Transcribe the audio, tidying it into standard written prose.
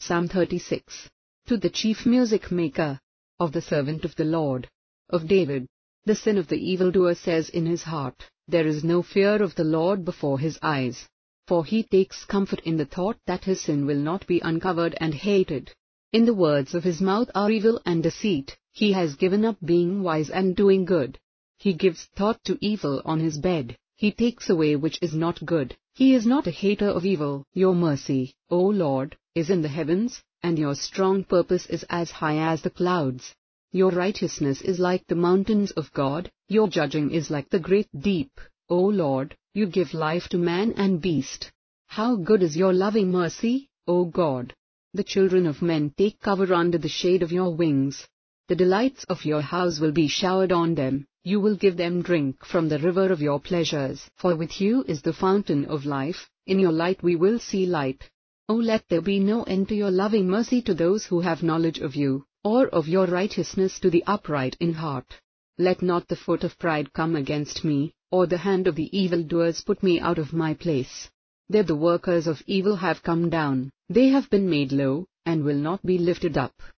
Psalm 36. To the chief music maker, of the servant of the Lord, of David. The sin of the evildoer says in his heart, there is no fear of the Lord before his eyes. For he takes comfort in the thought that his sin will not be uncovered and hated. In the words of his mouth are evil and deceit, he has given up being wise and doing good. He gives thought to evil on his bed, he takes away which is not good. He is not a hater of evil. Your mercy, O Lord, is in the heavens, and your strong purpose is as high as the clouds. Your righteousness is like the mountains of God, your judging is like the great deep. O Lord, you give life to man and beast. How good is your loving mercy, O God! The children of men take cover under the shade of your wings. The delights of your house will be showered on them, you will give them drink from the river of your pleasures. For with you is the fountain of life, in your light we will see light. O let there be no end to your loving mercy to those who have knowledge of you, or of your righteousness to the upright in heart. Let not the foot of pride come against me, or the hand of the evildoers put me out of my place. There the workers of evil have come down, they have been made low, and will not be lifted up.